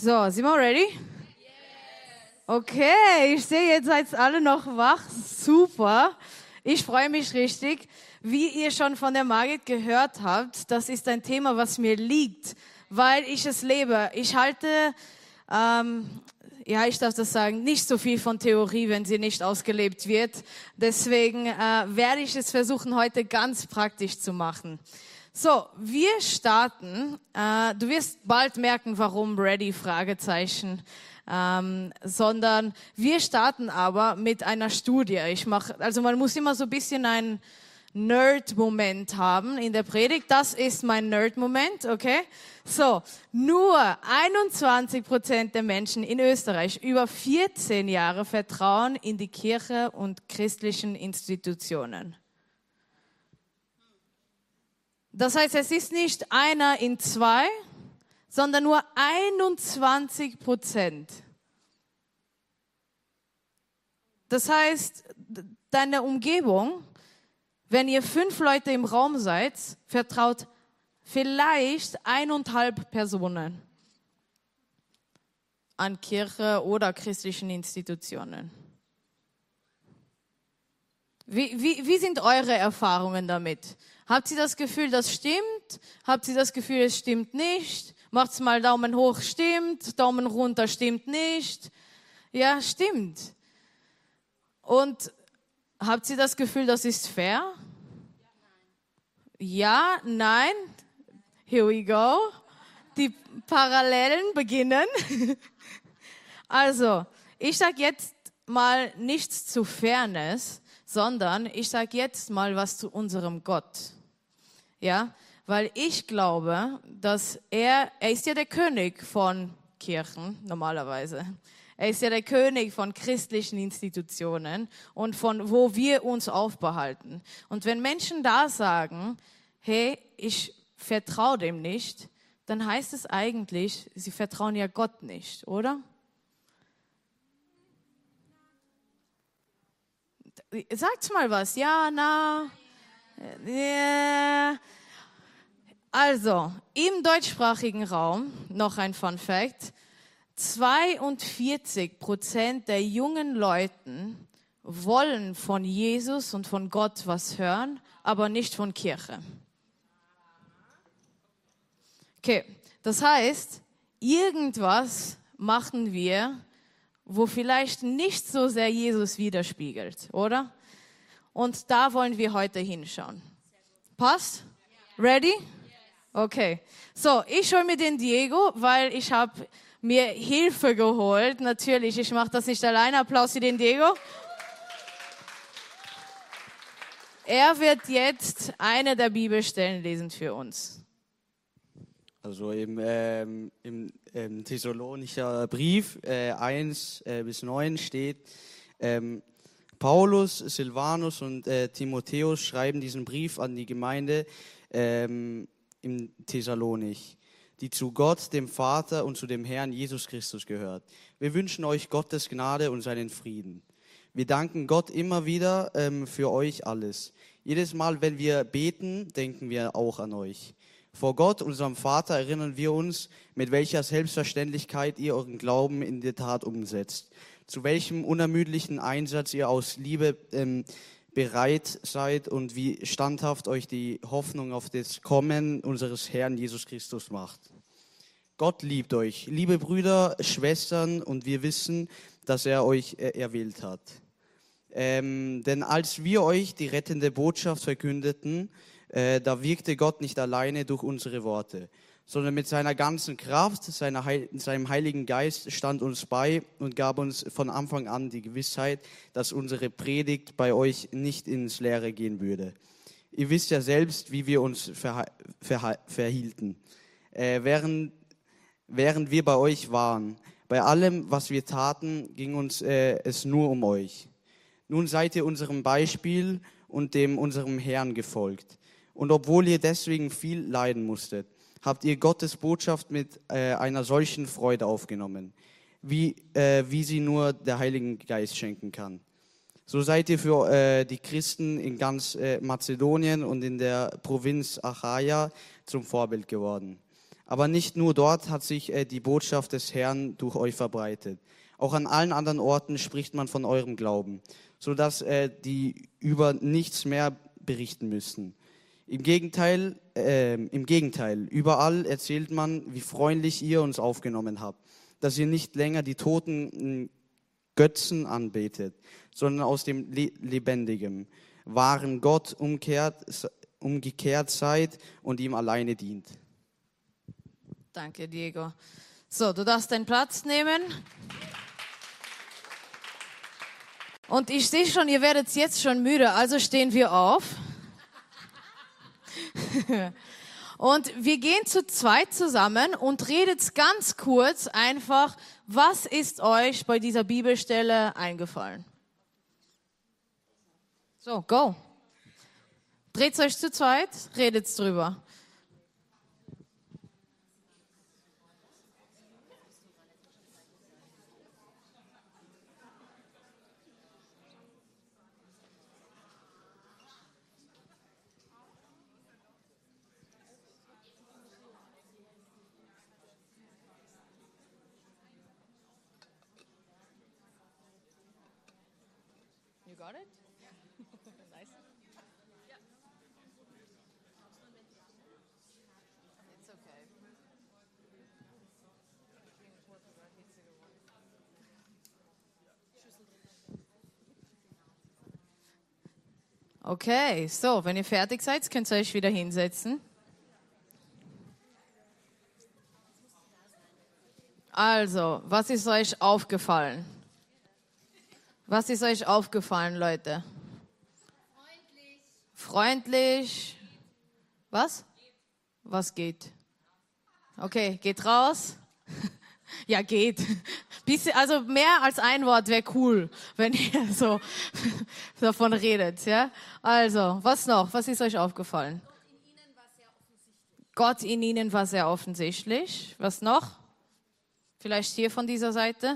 So, sind wir ready? Okay, ich sehe, jetzt seid alle noch wach. Super. Ich freue mich richtig. Wie ihr schon von der Margit gehört habt, das ist ein Thema, was mir liegt, weil ich es lebe. Ich halte, ich darf das sagen, nicht so viel von Theorie, wenn sie nicht ausgelebt wird. Deswegen werde ich es versuchen, heute ganz praktisch zu machen. So, wir starten. Du wirst bald merken, warum Ready? Fragezeichen. Sondern wir starten aber mit einer Studie. Man muss immer so ein bisschen einen Nerd-Moment haben in der Predigt. Das ist mein Nerd-Moment, okay? So, nur 21% der Menschen in Österreich über 14 Jahre vertrauen in die Kirche und christlichen Institutionen. Das heißt, es ist nicht einer in zwei, sondern nur 21%. Das heißt, deine Umgebung, wenn ihr 5 Leute im Raum seid, vertraut vielleicht 1,5 Personen an Kirche oder christlichen Institutionen. Wie sind eure Erfahrungen damit? Habt ihr das Gefühl, das stimmt? Habt ihr das Gefühl, es stimmt nicht? Macht's mal Daumen hoch, stimmt. Daumen runter, stimmt nicht. Ja, stimmt. Und habt ihr das Gefühl, das ist fair? Ja, nein. Here we go. Die Parallelen beginnen. Also, ich sage jetzt mal nichts zu Fairness, sondern ich sage jetzt mal was zu unserem Gott. Ja, weil ich glaube, dass er ist ja der König von Kirchen normalerweise. Er ist ja der König von christlichen Institutionen und von wo wir uns aufbehalten. Und wenn Menschen da sagen, hey, ich vertraue dem nicht, dann heißt es eigentlich, sie vertrauen ja Gott nicht, oder? Sagt's mal was. Ja, na. Yeah. Also, im deutschsprachigen Raum, noch ein Fun Fact, 42% der jungen Leuten wollen von Jesus und von Gott was hören, aber nicht von Kirche. Okay, das heißt, irgendwas machen wir, wo vielleicht nicht so sehr Jesus widerspiegelt, oder? Und da wollen wir heute hinschauen. Passt? Ready? Okay. So, ich hole mir den Diego, weil ich habe mir Hilfe geholt. Natürlich, ich mache das nicht alleine. Applaus für den Diego. Er wird jetzt eine der Bibelstellen lesen für uns. Also im Thessalonischer Brief 1 bis 9 steht, Paulus, Silvanus und Timotheus schreiben diesen Brief an die Gemeinde in Thessalonich, die zu Gott, dem Vater und zu dem Herrn Jesus Christus gehört. Wir wünschen euch Gottes Gnade und seinen Frieden. Wir danken Gott immer wieder für euch alles. Jedes Mal, wenn wir beten, denken wir auch an euch. Vor Gott, unserem Vater, erinnern wir uns, mit welcher Selbstverständlichkeit ihr euren Glauben in der Tat umsetzt. Zu welchem unermüdlichen Einsatz ihr aus Liebe bereit seid und wie standhaft euch die Hoffnung auf das Kommen unseres Herrn Jesus Christus macht. Gott liebt euch, liebe Brüder, Schwestern, und wir wissen, dass er euch erwählt hat. Denn als wir euch die rettende Botschaft verkündeten, da wirkte Gott nicht alleine durch unsere Worte, sondern mit seiner ganzen Kraft, seinem Heiligen Geist stand uns bei und gab uns von Anfang an die Gewissheit, dass unsere Predigt bei euch nicht ins Leere gehen würde. Ihr wisst ja selbst, wie wir uns verhielten, während wir bei euch waren. Bei allem, was wir taten, ging uns es nur um euch. Nun seid ihr unserem Beispiel und dem unserem Herrn gefolgt. Und obwohl ihr deswegen viel leiden musstet, habt ihr Gottes Botschaft mit einer solchen Freude aufgenommen, wie sie nur der Heilige Geist schenken kann. So seid ihr für die Christen in ganz Mazedonien und in der Provinz Achaia zum Vorbild geworden. Aber nicht nur dort hat sich die Botschaft des Herrn durch euch verbreitet. Auch an allen anderen Orten spricht man von eurem Glauben, sodass die über nichts mehr berichten müssen. Im Gegenteil, überall erzählt man, wie freundlich ihr uns aufgenommen habt, dass ihr nicht länger die toten Götzen anbetet, sondern aus dem lebendigen, wahren Gott umgekehrt seid und ihm alleine dient. Danke, Diego. So, du darfst deinen Platz nehmen. Und ich sehe schon, ihr werdet jetzt schon müde, also stehen wir auf. Und wir gehen zu zweit zusammen und redet ganz kurz einfach, was ist euch bei dieser Bibelstelle eingefallen? So, go. Dreht euch zu zweit, redet drüber. You got it? Nice. It's okay. Okay, so, wenn ihr fertig seid, könnt ihr euch wieder hinsetzen. Also, was ist euch aufgefallen? Was ist euch aufgefallen, Leute? Freundlich. Was? Was geht? Okay, geht raus. Ja, geht. Also mehr als ein Wort wäre cool, wenn ihr so davon redet. Ja? Also, was noch? Was ist euch aufgefallen? Gott in ihnen war sehr offensichtlich. Was noch? Vielleicht hier von dieser Seite?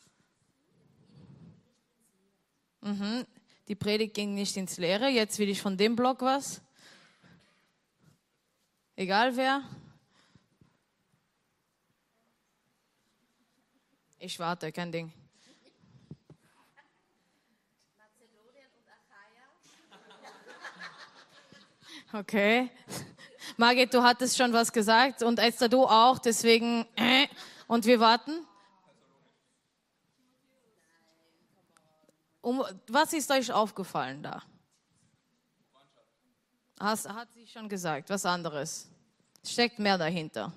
Die Predigt ging nicht ins Leere. Jetzt will ich von dem Block was. Egal wer. Ich warte, kein Ding. Mazedonien und Achaia. Okay. Margit, du hattest schon was gesagt und Esther, du auch, deswegen und wir warten. Was ist euch aufgefallen da? Hat sie schon gesagt, was anderes. Steckt mehr dahinter.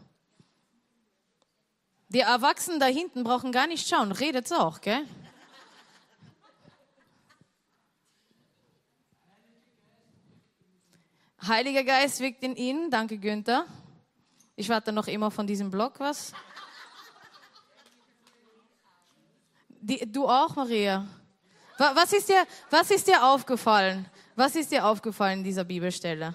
Die Erwachsenen da hinten brauchen gar nicht schauen, redet's auch, gell? Heiliger Geist wirkt in ihnen, danke Günther. Ich warte noch immer von diesem Blog was. Du auch, Maria? Was ist dir aufgefallen? Was ist dir aufgefallen in dieser Bibelstelle?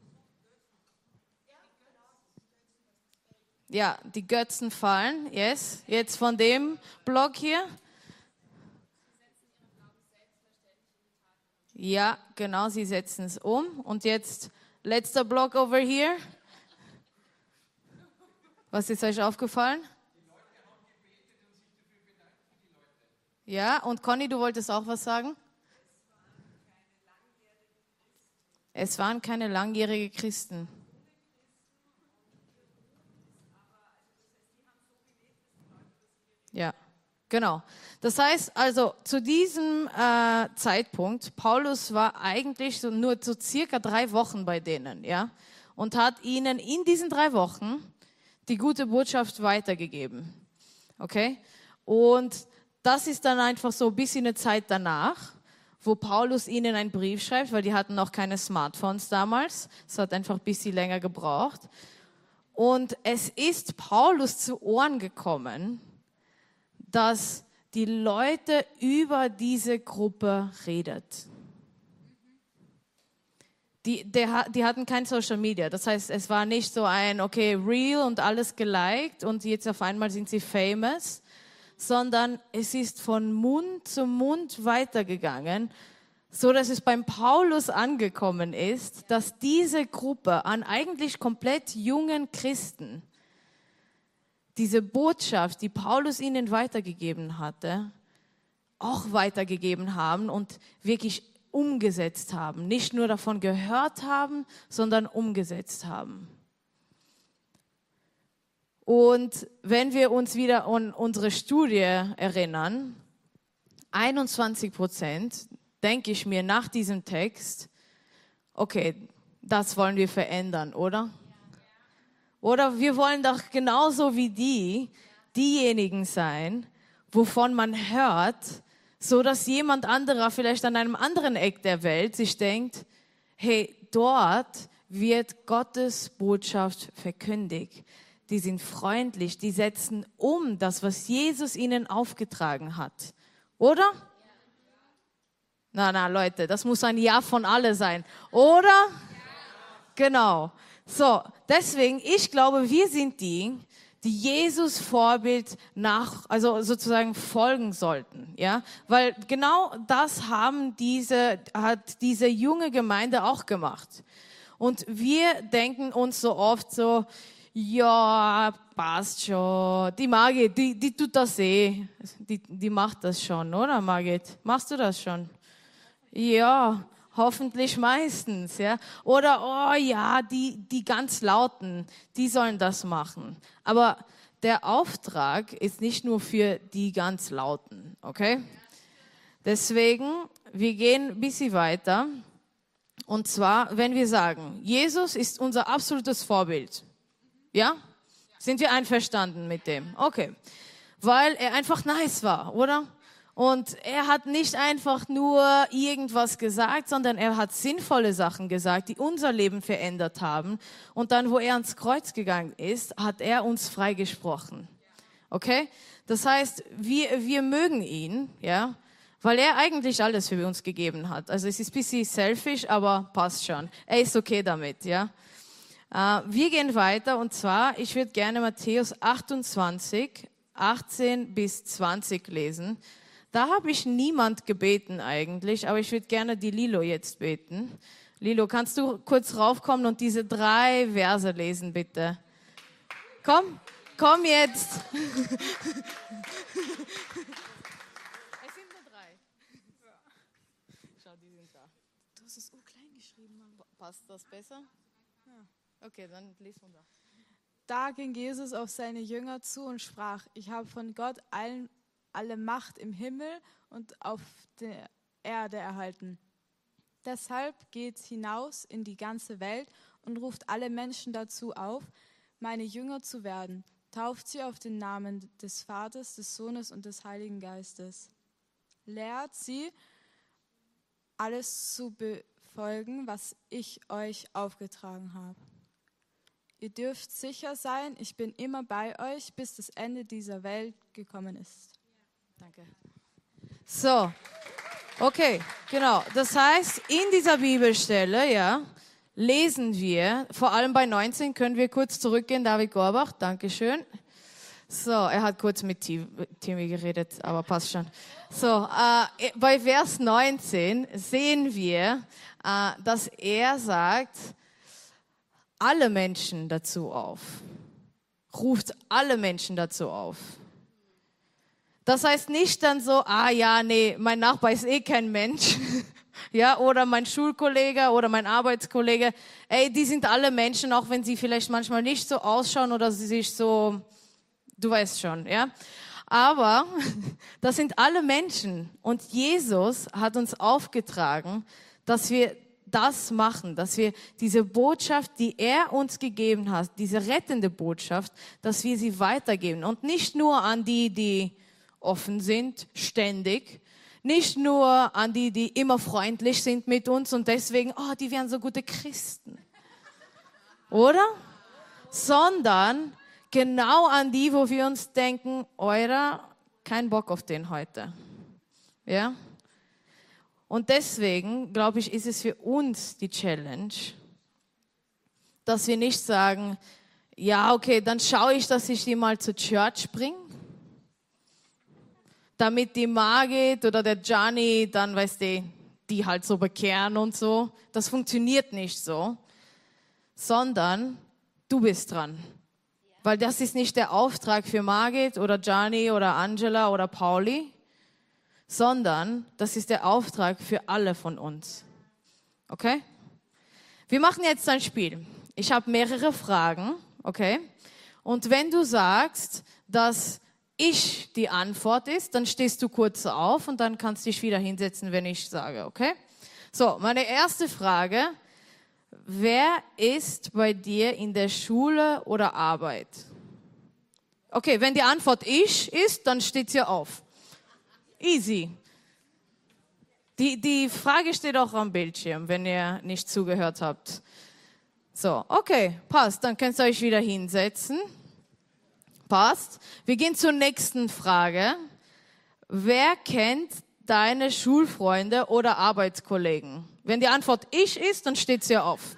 Ja, die Götzen fallen, yes. Jetzt von dem Block hier. Ja, genau, sie setzen es um. Und jetzt letzter Block over here. Was ist euch aufgefallen? Ja, und Conny, du wolltest auch was sagen? Es waren keine langjährigen Christen. Ja, genau. Das heißt also, zu diesem Zeitpunkt, Paulus war eigentlich nur so circa 3 Wochen bei denen, ja, und hat ihnen in diesen 3 Wochen die gute Botschaft weitergegeben. Okay? Und das ist dann einfach so ein bisschen eine Zeit danach, wo Paulus ihnen einen Brief schreibt, weil die hatten noch keine Smartphones damals. Es hat einfach ein bisschen länger gebraucht. Und es ist Paulus zu Ohren gekommen, dass die Leute über diese Gruppe redet. Die hatten kein Social Media. Das heißt, es war nicht so ein, okay, real und alles geliked und jetzt auf einmal sind sie famous, sondern es ist von Mund zu Mund weitergegangen, so dass es beim Paulus angekommen ist, dass diese Gruppe an eigentlich komplett jungen Christen diese Botschaft, die Paulus ihnen weitergegeben hatte, auch weitergegeben haben und wirklich umgesetzt haben. Nicht nur davon gehört haben, sondern umgesetzt haben. Und wenn wir uns wieder an unsere Studie erinnern, 21%, denke ich mir nach diesem Text, okay, das wollen wir verändern, oder? Oder wir wollen doch genauso wie diejenigen sein, wovon man hört, so dass jemand anderer vielleicht an einem anderen Eck der Welt sich denkt, hey, dort wird Gottes Botschaft verkündigt. Die sind freundlich, die setzen um das, was Jesus ihnen aufgetragen hat. Oder? Na, Leute, das muss ein Ja von alle sein. Oder? Ja. Genau. So, deswegen, ich glaube, wir sind die Jesus Vorbild also sozusagen folgen sollten, ja? Weil genau das hat diese junge Gemeinde auch gemacht. Und wir denken uns so oft so, ja, passt schon. Die Margit, die tut das eh. Die macht das schon, oder Margit? Machst du das schon? Ja, hoffentlich meistens, ja. Oder, oh ja, die ganz Lauten, die sollen das machen. Aber der Auftrag ist nicht nur für die ganz Lauten, okay? Deswegen, wir gehen ein bisschen weiter. Und zwar, wenn wir sagen, Jesus ist unser absolutes Vorbild. Ja? Sind wir einverstanden mit dem? Okay. Weil er einfach nice war, oder? Und er hat nicht einfach nur irgendwas gesagt, sondern er hat sinnvolle Sachen gesagt, die unser Leben verändert haben. Und dann, wo er ans Kreuz gegangen ist, hat er uns freigesprochen. Okay? Das heißt, wir mögen ihn, ja? Weil er eigentlich alles für uns gegeben hat. Also es ist ein bisschen selfish, aber passt schon. Er ist okay damit, ja? Wir gehen weiter und zwar, ich würde gerne Matthäus 28, 18 bis 20 lesen. Da habe ich niemand gebeten eigentlich, aber ich würde gerne die Lilo jetzt beten. Lilo, kannst du kurz raufkommen und diese 3 Verse lesen, bitte? Komm jetzt. Es sind nur 3. Schau, die sind da. Du hast es klein geschrieben, Mann. Passt das besser? Okay, dann lies von da. Da ging Jesus auf seine Jünger zu und sprach, ich habe von Gott alle Macht im Himmel und auf der Erde erhalten. Deshalb geht hinaus in die ganze Welt und ruft alle Menschen dazu auf, meine Jünger zu werden. Tauft sie auf den Namen des Vaters, des Sohnes und des Heiligen Geistes. Lehrt sie, alles zu befolgen, was ich euch aufgetragen habe. Ihr dürft sicher sein, ich bin immer bei euch, bis das Ende dieser Welt gekommen ist. Danke. So, okay, genau. Das heißt, in dieser Bibelstelle, ja, lesen wir, vor allem bei 19, können wir kurz zurückgehen, David Gorbach, Dankeschön. So, er hat kurz mit Timmy geredet, aber passt schon. So, bei Vers 19 sehen wir, dass er sagt, alle Menschen dazu auf. Ruft alle Menschen dazu auf. Das heißt nicht dann so, mein Nachbar ist eh kein Mensch. Ja, oder mein Schulkollege oder mein Arbeitskollege. Die sind alle Menschen, auch wenn sie vielleicht manchmal nicht so ausschauen oder sie sich so, du weißt schon, ja. Aber das sind alle Menschen. Und Jesus hat uns aufgetragen, dass wir das machen, dass wir diese Botschaft, die er uns gegeben hat, diese rettende Botschaft, dass wir sie weitergeben. Und nicht nur an die offen sind, ständig. Nicht nur an die immer freundlich sind mit uns und deswegen, die wären so gute Christen. Oder? Sondern genau an die, wo wir uns denken, kein Bock auf den heute. Ja? Und deswegen, glaube ich, ist es für uns die Challenge, dass wir nicht sagen, ja, okay, dann schaue ich, dass ich die mal zur Church bringe, damit die Margit oder der Gianni dann, weißt du, die halt so bekehren und so. Das funktioniert nicht so, sondern du bist dran. Weil das ist nicht der Auftrag für Margit oder Gianni oder Angela oder Pauli, sondern das ist der Auftrag für alle von uns. Okay? Wir machen jetzt ein Spiel. Ich habe mehrere Fragen, okay? Und wenn du sagst, dass ich die Antwort ist, dann stehst du kurz auf und dann kannst du dich wieder hinsetzen, wenn ich sage, okay? So, meine erste Frage: Wer ist bei dir in der Schule oder Arbeit? Okay, wenn die Antwort ich ist, dann steht sie auf. Easy. Die Frage steht auch am Bildschirm, wenn ihr nicht zugehört habt. So, okay, passt. Dann könnt ihr euch wieder hinsetzen. Passt. Wir gehen zur nächsten Frage. Wer kennt deine Schulfreunde oder Arbeitskollegen? Wenn die Antwort ich ist, dann steht sie auf.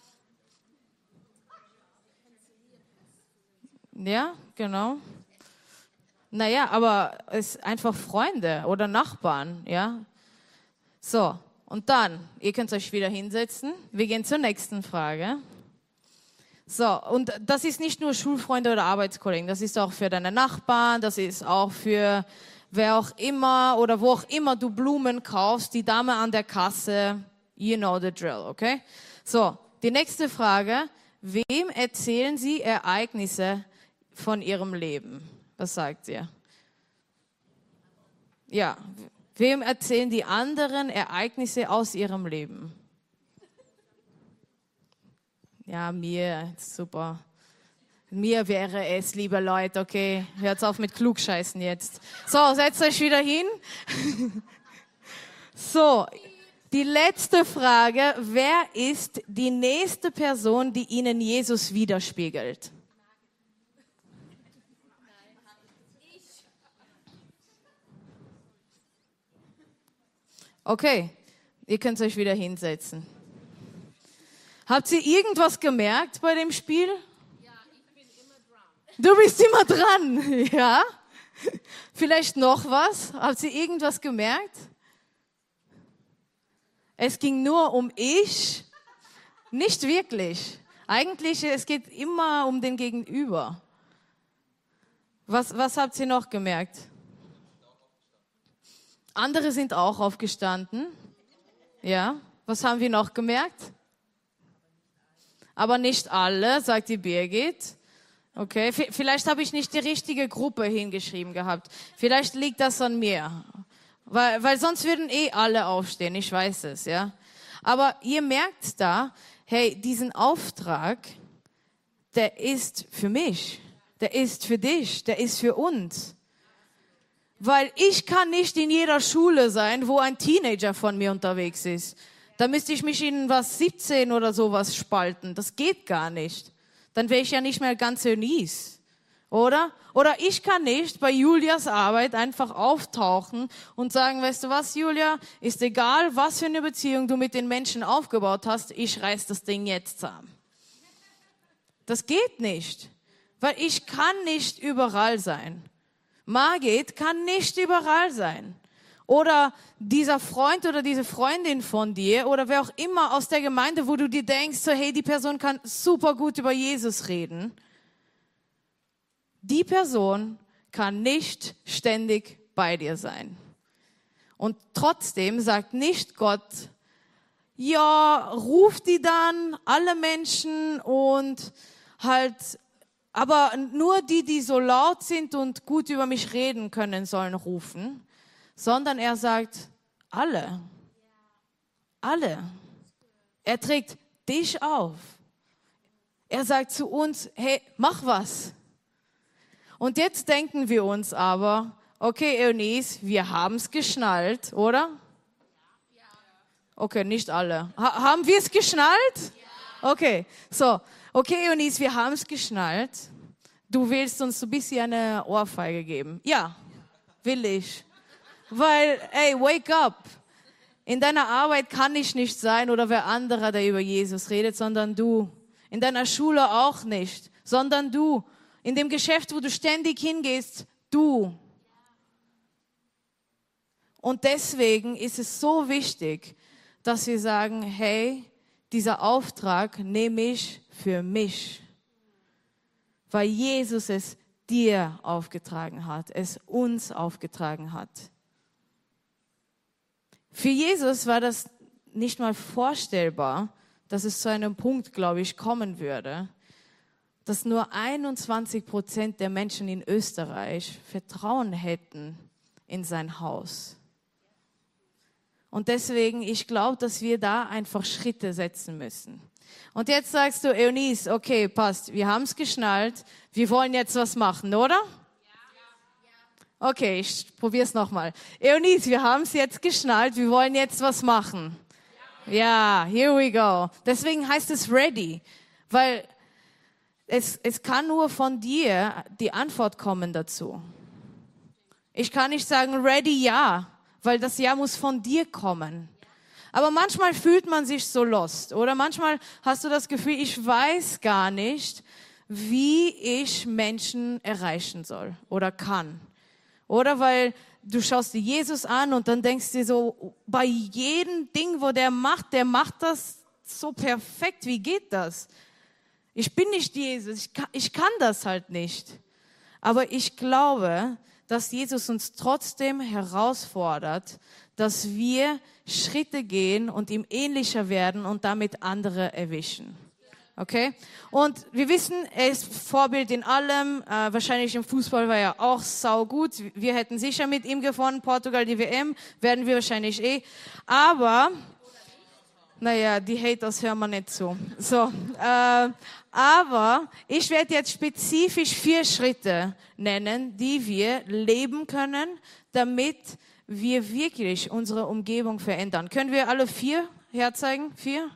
Ja, genau. Naja, aber es ist einfach Freunde oder Nachbarn, ja. So, und dann, ihr könnt euch wieder hinsetzen. Wir gehen zur nächsten Frage. So, und das ist nicht nur Schulfreunde oder Arbeitskollegen, das ist auch für deine Nachbarn, das ist auch für wer auch immer oder wo auch immer du Blumen kaufst, die Dame an der Kasse, you know the drill, okay? So, die nächste Frage: Wem erzählen Sie Ereignisse von Ihrem Leben? Was sagt ihr? Ja, wem erzählen die anderen Ereignisse aus ihrem Leben? Ja, mir, super. Mir wäre es, liebe Leute, okay, hört auf mit Klugscheißen jetzt. So, setzt euch wieder hin. So, die letzte Frage: Wer ist die nächste Person, die Ihnen Jesus widerspiegelt? Okay, ihr könnt euch wieder hinsetzen. Habt ihr irgendwas gemerkt bei dem Spiel? Ja, ich bin immer dran. Du bist immer dran, ja? Vielleicht noch was? Habt ihr irgendwas gemerkt? Es ging nur um ich? Nicht wirklich. Eigentlich, es geht immer um den Gegenüber. Was habt ihr noch gemerkt? Andere sind auch aufgestanden. Ja, was haben wir noch gemerkt? Aber nicht alle, sagt die Birgit. Okay, vielleicht habe ich nicht die richtige Gruppe hingeschrieben gehabt. Vielleicht liegt das an mir. Weil sonst würden alle aufstehen, ich weiß es, ja. Aber ihr merkt da, hey, diesen Auftrag, der ist für mich, der ist für dich, der ist für uns. Weil ich kann nicht in jeder Schule sein, wo ein Teenager von mir unterwegs ist. Da müsste ich mich in 17 oder sowas spalten. Das geht gar nicht. Dann wäre ich ja nicht mehr ganz Eunice, oder? Oder ich kann nicht bei Julias Arbeit einfach auftauchen und sagen, weißt du was, Julia, ist egal, was für eine Beziehung du mit den Menschen aufgebaut hast, ich reiß das Ding jetzt zusammen. Das geht nicht, weil ich kann nicht überall sein. Margit kann nicht überall sein. Oder dieser Freund oder diese Freundin von dir oder wer auch immer aus der Gemeinde, wo du dir denkst, so, hey, die Person kann super gut über Jesus reden. Die Person kann nicht ständig bei dir sein. Und trotzdem sagt nicht Gott, ja, ruf die dann, alle Menschen und halt, aber nur die so laut sind und gut über mich reden können, sollen rufen. Sondern er sagt, alle. Alle. Er trägt dich auf. Er sagt zu uns, hey, mach was. Und jetzt denken wir uns aber, okay, Eunice, wir haben's geschnallt, oder? Okay, nicht alle. Haben wir es geschnallt? Okay, so. Okay, Eunice, wir haben's geschnallt. Du willst uns so ein bisschen eine Ohrfeige geben. Ja, will ich. Weil, ey, wake up. In deiner Arbeit kann ich nicht sein oder wer anderer, der über Jesus redet, sondern du. In deiner Schule auch nicht, sondern du. In dem Geschäft, wo du ständig hingehst, du. Und deswegen ist es so wichtig, dass wir sagen, hey, dieser Auftrag nehme ich für mich. weil Jesus es dir aufgetragen hat, es uns aufgetragen hat. Für Jesus war das nicht mal vorstellbar, dass es zu einem Punkt, glaube ich, kommen würde, dass nur 21% der Menschen in Österreich Vertrauen hätten in sein Haus. Und deswegen, ich glaube, dass wir da einfach Schritte setzen müssen. Und jetzt sagst du, Eunice, okay, passt, wir haben es geschnallt, wir wollen jetzt was machen, oder? Okay, ich probiere es nochmal. Eunice, wir haben es jetzt geschnallt, wir wollen jetzt was machen. Ja, here we go. Deswegen heißt es ready, weil es kann nur von dir die Antwort kommen dazu. Ich kann nicht sagen ready, ja, weil das Ja muss von dir kommen. Aber manchmal fühlt man sich so lost oder manchmal hast du das Gefühl, ich weiß gar nicht, wie ich Menschen erreichen soll oder kann. Oder weil du schaust dir Jesus an und dann denkst du dir so, bei jedem Ding, wo der macht das so perfekt. Wie geht das? Ich bin nicht Jesus, ich kann das halt nicht. Aber ich glaube, dass Jesus uns trotzdem herausfordert, dass wir Schritte gehen und ihm ähnlicher werden und damit andere erwischen. Okay? Und wir wissen, er ist Vorbild in allem. Wahrscheinlich im Fußball war er auch saugut. Wir hätten sicher mit ihm gewonnen. Portugal, die WM, werden wir wahrscheinlich Aber, naja, die Haters hören wir nicht zu. So, aber ich werde jetzt spezifisch 4 Schritte nennen, die wir leben können, damit wir wirklich unsere Umgebung verändern. Können wir alle 4 herzeigen? 4?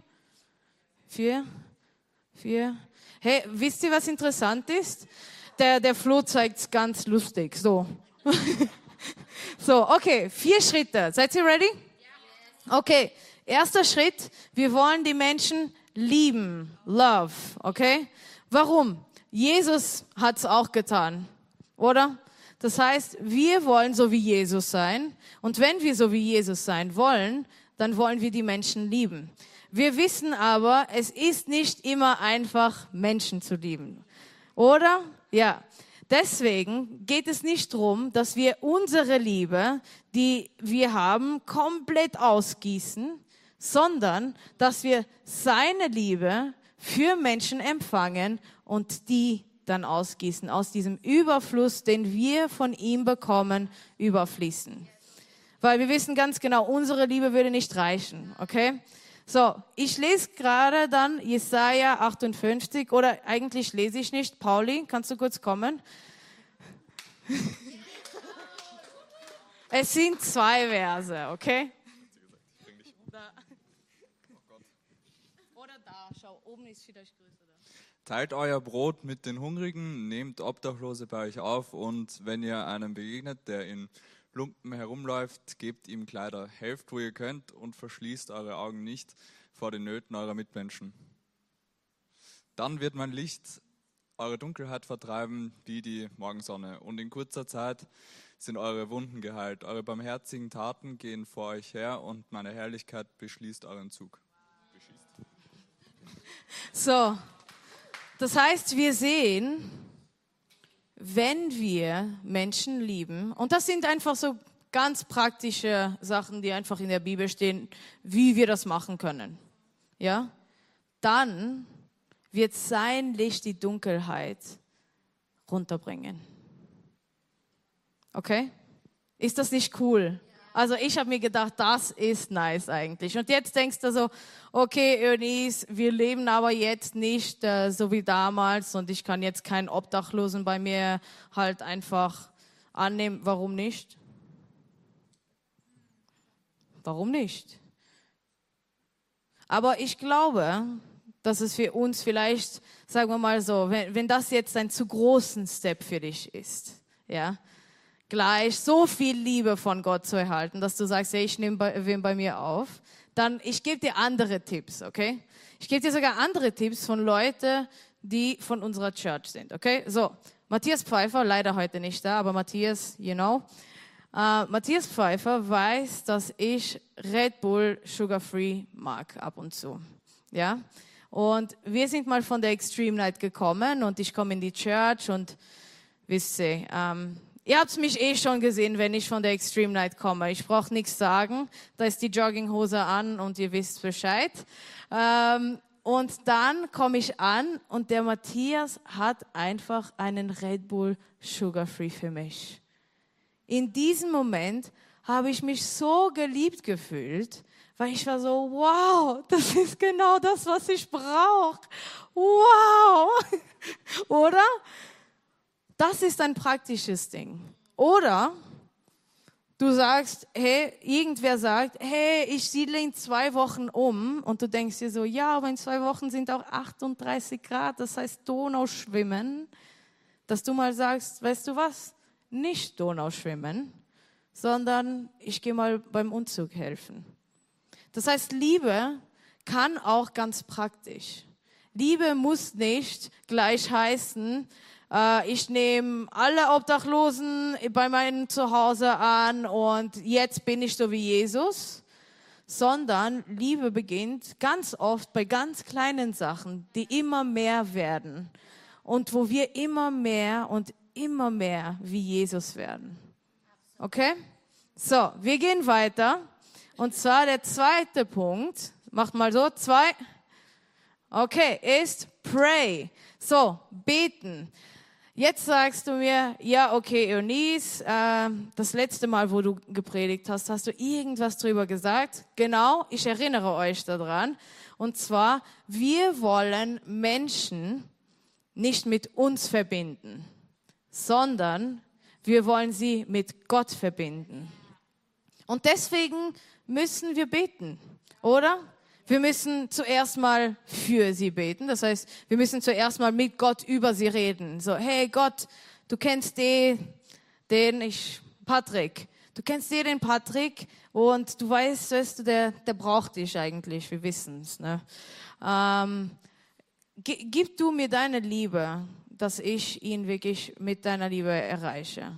Hey, wisst ihr, was interessant ist? Der Flo zeigt's ganz lustig. So. So, okay, 4 Schritte. Seid ihr ready? Okay, erster Schritt. Wir wollen die Menschen lieben. Love, okay? Warum? Jesus hat's auch getan, oder? Das heißt, wir wollen so wie Jesus sein. Und wenn wir so wie Jesus sein wollen, dann wollen wir die Menschen lieben. Wir wissen aber, es ist nicht immer einfach, Menschen zu lieben. Oder? Ja. Deswegen geht es nicht darum, dass wir unsere Liebe, die wir haben, komplett ausgießen, sondern dass wir seine Liebe für Menschen empfangen und die dann ausgießen, aus diesem Überfluss, den wir von ihm bekommen, überfließen. Weil wir wissen ganz genau, unsere Liebe würde nicht reichen, okay? So, ich lese gerade dann Jesaja 58, oder eigentlich lese ich nicht. Pauli, kannst du kurz kommen? Es sind 2 Verse, okay? Da. Oder da, schau, oben ist vielleicht größer. Teilt euer Brot mit den Hungrigen, nehmt Obdachlose bei euch auf und wenn ihr einem begegnet, der in Lumpen herumläuft, gebt ihm Kleider, helft, wo ihr könnt und verschließt eure Augen nicht vor den Nöten eurer Mitmenschen. Dann wird mein Licht eure Dunkelheit vertreiben wie die Morgensonne und in kurzer Zeit sind eure Wunden geheilt. Eure barmherzigen Taten gehen vor euch her und meine Herrlichkeit beschließt euren Zug. So, das heißt, wir sehen, wenn wir Menschen lieben, und das sind einfach so ganz praktische Sachen, die einfach in der Bibel stehen, wie wir das machen können, ja, dann wird sein Licht die Dunkelheit runterbringen. Okay? Ist das nicht cool? Also ich habe mir gedacht, das ist nice eigentlich. Und jetzt denkst du so, okay, Eunice, wir leben aber jetzt nicht so wie damals und ich kann jetzt keinen Obdachlosen bei mir halt einfach annehmen. Warum nicht? Warum nicht? Aber ich glaube, dass es für uns vielleicht, sagen wir mal so, wenn das jetzt ein zu großen Step für dich ist, ja, gleich so viel Liebe von Gott zu erhalten, dass du sagst, hey, ich nehme wen bei mir auf, dann ich gebe dir andere Tipps, okay? Ich gebe dir sogar andere Tipps von Leuten, die von unserer Church sind, okay? So, Matthias Pfeiffer, leider heute nicht da, aber Matthias, you know. Matthias Pfeiffer weiß, dass ich Red Bull Sugar Free mag ab und zu, ja? Und wir sind mal von der Extreme Night gekommen und ich komme in die Church und wisst ihr, ihr habt mich schon gesehen, wenn ich von der Extreme Night komme. Ich brauche nichts sagen, da ist die Jogginghose an und ihr wisst Bescheid. Und dann komme ich an und der Matthias hat einfach einen Red Bull Sugar Free für mich. In diesem Moment habe ich mich so geliebt gefühlt, weil ich war so, wow, das ist genau das, was ich brauche. Wow. Oder? Das ist ein praktisches Ding. Oder du sagst, hey, irgendwer sagt, hey, ich siedle in 2 Wochen um. Und du denkst dir so, ja, aber in 2 Wochen sind auch 38 Grad, das heißt Donauschwimmen. Dass du mal sagst, weißt du was? Nicht Donauschwimmen, sondern ich gehe mal beim Umzug helfen. Das heißt, Liebe kann auch ganz praktisch. Liebe muss nicht gleich heißen, ich nehme alle Obdachlosen bei meinem Zuhause an und jetzt bin ich so wie Jesus, sondern Liebe beginnt ganz oft bei ganz kleinen Sachen, die immer mehr werden und wo wir immer mehr und immer mehr wie Jesus werden. Okay? So, wir gehen weiter. Und zwar der zweite Punkt, macht mal so, 2. Okay, ist pray. So, beten. Jetzt sagst du mir, ja, okay, Eunice, das letzte Mal, wo du gepredigt hast, hast du irgendwas drüber gesagt. Genau, ich erinnere euch daran. Und zwar, wir wollen Menschen nicht mit uns verbinden, sondern wir wollen sie mit Gott verbinden. Und deswegen müssen wir beten, oder? Wir müssen zuerst mal für sie beten. Das heißt, wir müssen zuerst mal mit Gott über sie reden. So, hey Gott, du kennst Patrick. Du kennst den Patrick und du weißt, der braucht dich eigentlich. Wir wissen es. Ne? Gib du mir deine Liebe, dass ich ihn wirklich mit deiner Liebe erreiche.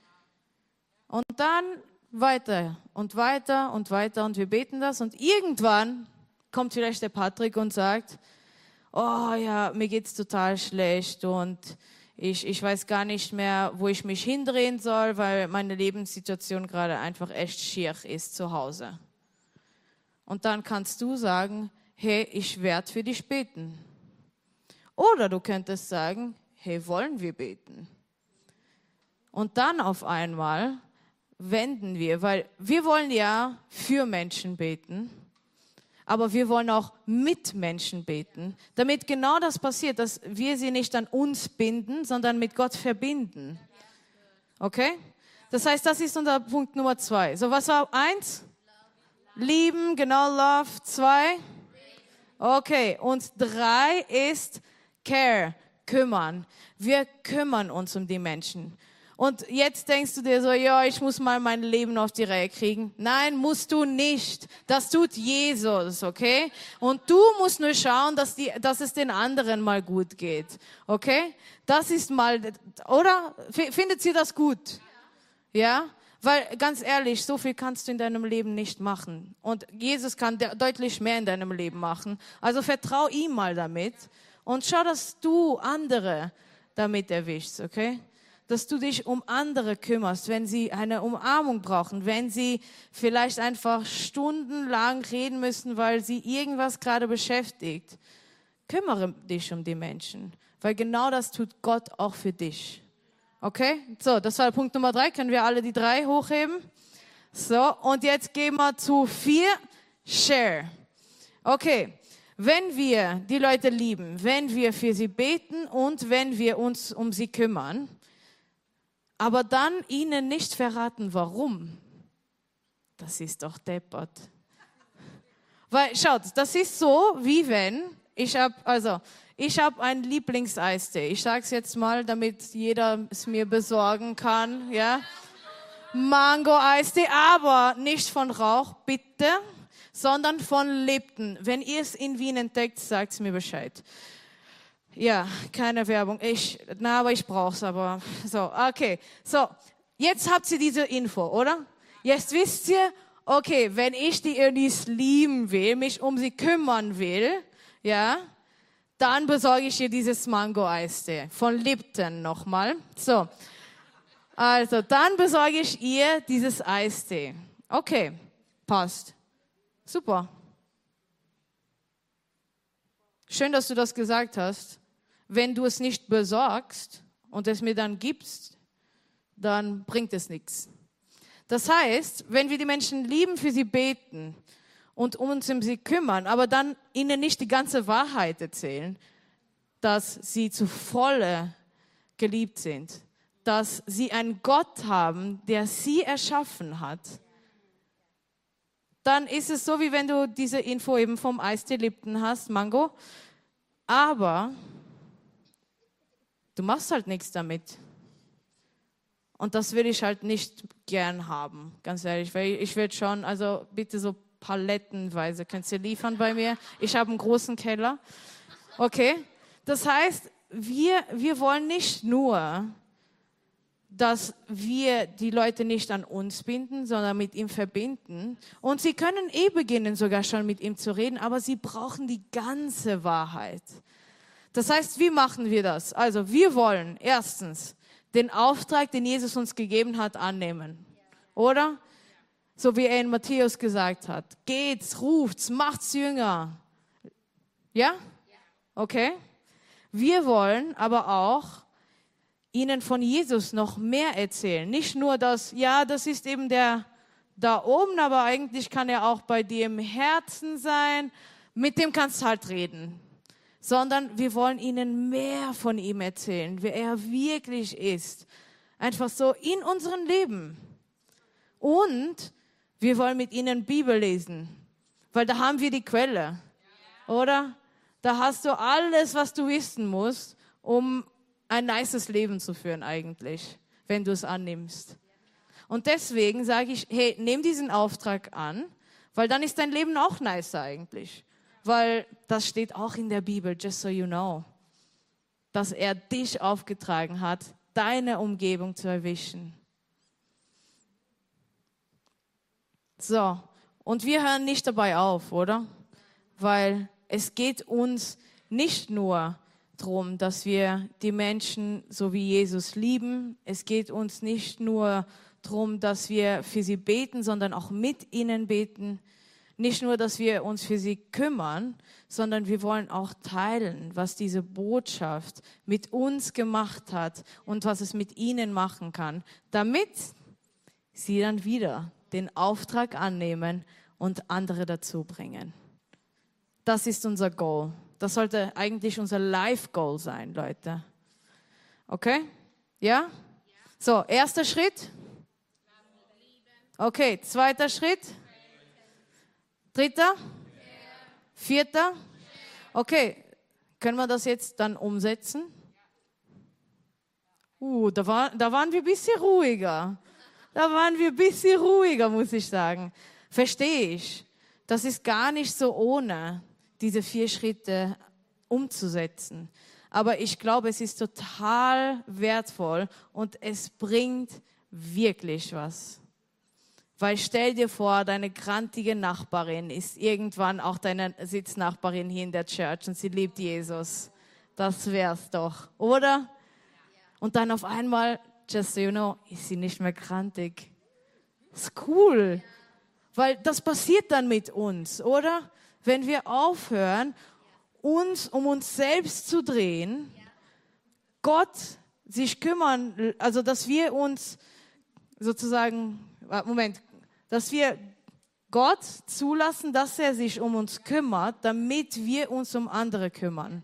Und dann weiter und weiter und weiter und wir beten das und irgendwann kommt vielleicht der Patrick und sagt, oh ja, mir geht's total schlecht und ich weiß gar nicht mehr, wo ich mich hindrehen soll, weil meine Lebenssituation gerade einfach echt schier ist zu Hause. Und dann kannst du sagen, hey, ich werde für dich beten. Oder du könntest sagen, hey, wollen wir beten? Und dann auf einmal wenden wir, weil wir wollen ja für Menschen beten, aber wir wollen auch mit Menschen beten, damit genau das passiert, dass wir sie nicht an uns binden, sondern mit Gott verbinden. Okay? Das heißt, das ist unser Punkt Nummer 2. So, was war 1? Lieben, genau, Love. 2? Okay, und 3 ist Care, kümmern. Wir kümmern uns um die Menschen. Und jetzt denkst du dir so, ja, ich muss mal mein Leben auf die Reihe kriegen. Nein, musst du nicht. Das tut Jesus, okay? Und du musst nur schauen, dass es den anderen mal gut geht, okay? Das ist mal, oder? Findet ihr das gut? Ja? Weil, ganz ehrlich, so viel kannst du in deinem Leben nicht machen. Und Jesus kann deutlich mehr in deinem Leben machen. Also vertrau ihm mal damit und schau, dass du andere damit erwischst, okay? Dass du dich um andere kümmerst, wenn sie eine Umarmung brauchen, wenn sie vielleicht einfach stundenlang reden müssen, weil sie irgendwas gerade beschäftigt. Kümmere dich um die Menschen, weil genau das tut Gott auch für dich. Okay? So, das war Punkt Nummer 3. Können wir alle die 3 hochheben? So, und jetzt gehen wir zu 4. Share. Okay. Wenn wir die Leute lieben, wenn wir für sie beten und wenn wir uns um sie kümmern, aber dann ihnen nicht verraten, warum, das ist doch deppert. Weil, schaut, das ist so, wie wenn, ich habe einen Lieblingseistee. Ich sage es jetzt mal, damit jeder es mir besorgen kann, ja. Mango-Eistee, aber nicht von Rauch, bitte, sondern von Lipton. Wenn ihr es in Wien entdeckt, sagt es mir Bescheid. Ja, keine Werbung. Aber ich brauch's aber. So, okay. So, jetzt habt ihr diese Info, oder? Jetzt wisst ihr, okay, wenn ich die Eunice lieben will, mich um sie kümmern will, ja, dann besorge ich dir dieses Mango-Eistee von Lipton nochmal. So, also dann besorge ich ihr dieses Eistee. Okay, passt. Super. Schön, dass du das gesagt hast. Wenn du es nicht besorgst und es mir dann gibst, dann bringt es nichts. Das heißt, wenn wir die Menschen lieben, für sie beten und uns um sie kümmern, aber dann ihnen nicht die ganze Wahrheit erzählen, dass sie zu volle geliebt sind, dass sie einen Gott haben, der sie erschaffen hat, dann ist es so, wie wenn du diese Info eben vom Eistee Lipton hast, Mango, aber du machst halt nichts damit. Und das will ich halt nicht gern haben, ganz ehrlich, weil ich will schon, also bitte so palettenweise, könnt ihr liefern bei mir? Ich habe einen großen Keller. Okay? Das heißt, wir wollen nicht nur, dass wir die Leute nicht an uns binden, sondern mit ihm verbinden. Und sie können beginnen, sogar schon mit ihm zu reden, aber sie brauchen die ganze Wahrheit. Das heißt, wie machen wir das? Also, wir wollen erstens den Auftrag, den Jesus uns gegeben hat, annehmen. Oder? So wie er in Matthäus gesagt hat. Geht's, ruft's, macht's Jünger. Ja? Okay. Wir wollen aber auch ihnen von Jesus noch mehr erzählen. Nicht nur das, ja, das ist eben der da oben, aber eigentlich kann er auch bei dir im Herzen sein. Mit dem kannst du halt reden. Sondern wir wollen ihnen mehr von ihm erzählen, wer er wirklich ist. Einfach so in unserem Leben. Und wir wollen mit ihnen Bibel lesen, weil da haben wir die Quelle, oder? Da hast du alles, was du wissen musst, um ein nices Leben zu führen eigentlich, wenn du es annimmst. Und deswegen sage ich, hey, nimm diesen Auftrag an, weil dann ist dein Leben auch nicer eigentlich. Weil das steht auch in der Bibel, just so you know, dass er dich aufgetragen hat, deine Umgebung zu erwischen. So, und wir hören nicht dabei auf, oder? Weil es geht uns nicht nur darum, dass wir die Menschen so wie Jesus lieben. Es geht uns nicht nur darum, dass wir für sie beten, sondern auch mit ihnen beten. Nicht nur, dass wir uns für sie kümmern, sondern wir wollen auch teilen, was diese Botschaft mit uns gemacht hat und was es mit ihnen machen kann, damit sie dann wieder den Auftrag annehmen und andere dazu bringen. Das ist unser Goal. Das sollte eigentlich unser Life-Goal sein, Leute. Okay? Ja? So, erster Schritt. Okay, zweiter Schritt. Dritter? Vierter? Okay, können wir das jetzt dann umsetzen? Da waren wir ein bisschen ruhiger. Da waren wir ein bisschen ruhiger, muss ich sagen. Verstehe ich. Das ist gar nicht so ohne, diese 4 Schritte umzusetzen. Aber ich glaube, es ist total wertvoll und es bringt wirklich was. Weil stell dir vor, deine grantige Nachbarin ist irgendwann auch deine Sitznachbarin hier in der Church und sie liebt Jesus. Das wär's doch, oder? Und dann auf einmal, just so you know, ist sie nicht mehr grantig. Ist cool. Weil das passiert dann mit uns, oder? Wenn wir aufhören, uns um uns selbst zu drehen, Gott sich kümmern, also dass wir uns sozusagen, dass wir Gott zulassen, dass er sich um uns kümmert, damit wir uns um andere kümmern.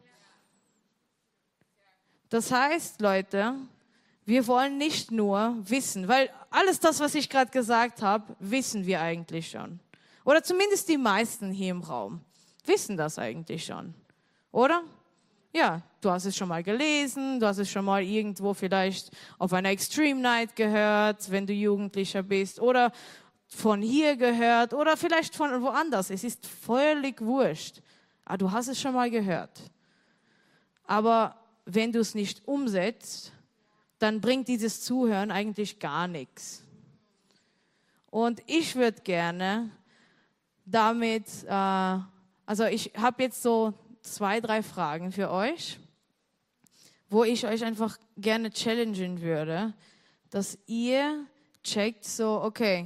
Das heißt, Leute, wir wollen nicht nur wissen, weil alles das, was ich gerade gesagt habe, wissen wir eigentlich schon. Oder zumindest die meisten hier im Raum wissen das eigentlich schon. Oder? Ja, du hast es schon mal gelesen, du hast es schon mal irgendwo vielleicht auf einer Extreme Night gehört, wenn du Jugendlicher bist, oder von hier gehört, oder vielleicht von woanders. Es ist völlig wurscht. Aber du hast es schon mal gehört. Aber wenn du es nicht umsetzt, dann bringt dieses Zuhören eigentlich gar nichts. Und ich würde gerne damit, also ich habe jetzt so 2, 3 Fragen für euch, wo ich euch einfach gerne challengen würde, dass ihr checkt so, okay,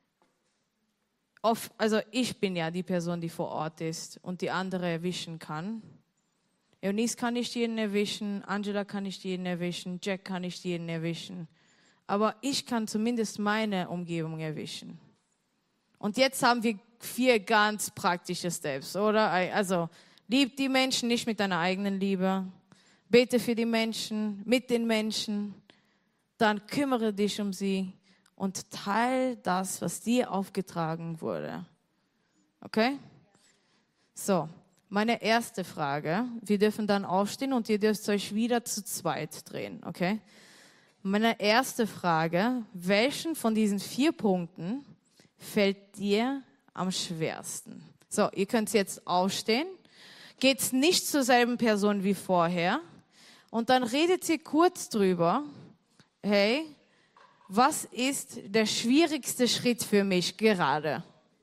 also ich bin ja die Person, die vor Ort ist und die andere erwischen kann. Eunice kann nicht jeden erwischen, Angela kann nicht jeden erwischen, Jack kann nicht jeden erwischen. Aber ich kann zumindest meine Umgebung erwischen. Und jetzt haben wir 4 ganz praktische Steps, oder? Also, lieb die Menschen nicht mit deiner eigenen Liebe. Bete für die Menschen, mit den Menschen. Dann kümmere dich um sie und teile das, was dir aufgetragen wurde. Okay? So, meine erste Frage. Wir dürfen dann aufstehen und ihr dürft euch wieder zu zweit drehen, okay? Meine erste Frage, welchen von diesen 4 Punkten fällt dir am schwersten? So, ihr könnt jetzt aufstehen. Geht nicht zur selben Person wie vorher. Und dann redet ihr kurz drüber. Hey, was ist der schwierigste Schritt für mich gerade?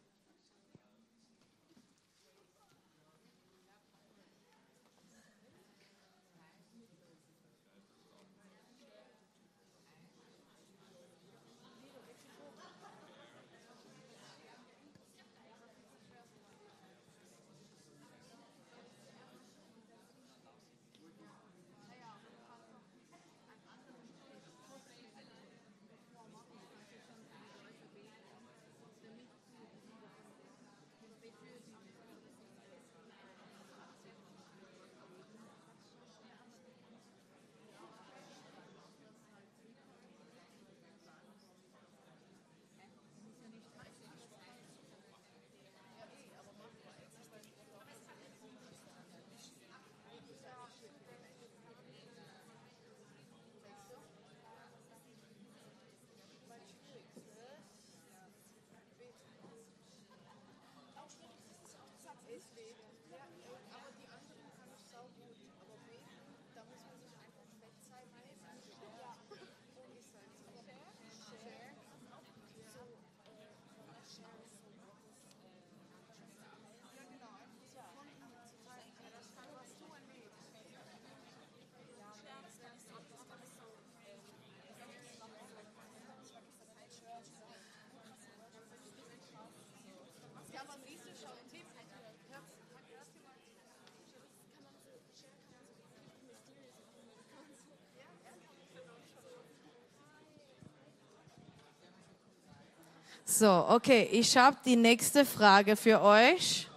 So, okay, ich habe die nächste Frage für euch.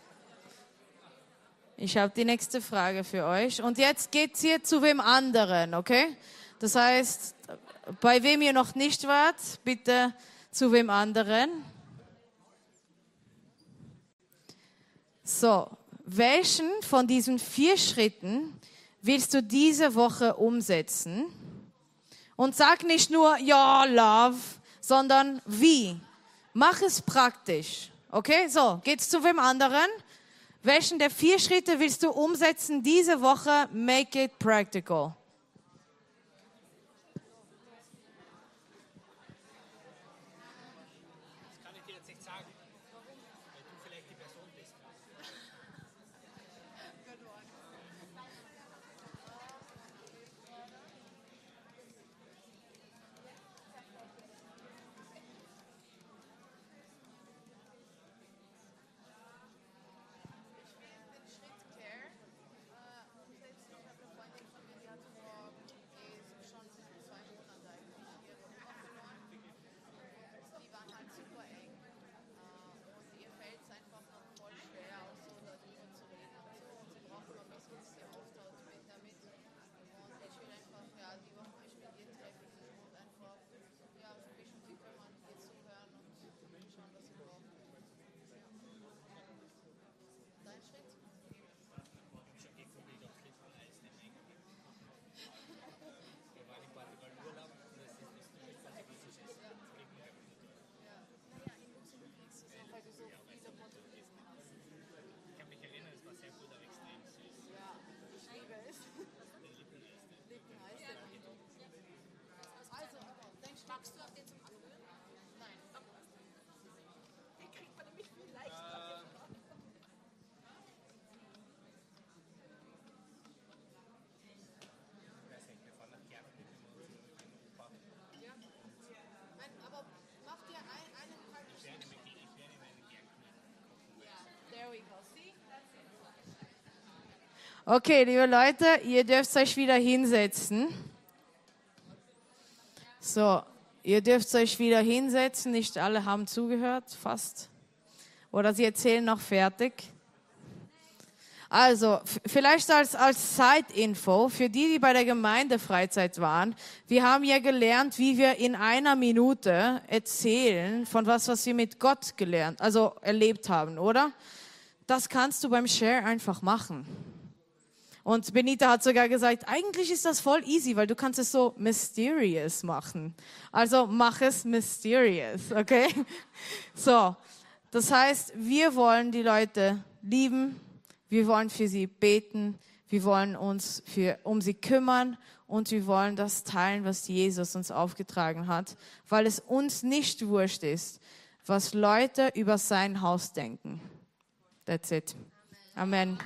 Und jetzt geht's hier zu wem anderen, okay? Das heißt, bei wem ihr noch nicht wart, bitte zu wem anderen. So, welchen von diesen 4 Schritten willst du diese Woche umsetzen? Und sag nicht nur, ja, Love, sondern wie. Mach es praktisch. Okay, so, geht's zu wem anderen? Welchen der 4 Schritte willst du umsetzen diese Woche? Make it practical. Das kann ich dir jetzt nicht sagen, weil du vielleicht die Person bist. Okay, liebe Leute, ihr dürft euch wieder hinsetzen. So, ihr dürft euch wieder hinsetzen. Nicht alle haben zugehört, fast. Oder sie erzählen noch fertig. Also, vielleicht als Zeitinfo, für die, die bei der Gemeindefreizeit waren. Wir haben ja gelernt, wie wir in einer Minute erzählen von was wir mit Gott erlebt haben, oder? Das kannst du beim Share einfach machen. Und Benita hat sogar gesagt, eigentlich ist das voll easy, weil du kannst es so mysterious machen. Also mach es mysterious, okay? So, das heißt, wir wollen die Leute lieben, wir wollen für sie beten, wir wollen uns um sie kümmern und wir wollen das teilen, was Jesus uns aufgetragen hat, weil es uns nicht wurscht ist, was Leute über sein Haus denken. That's it. Amen.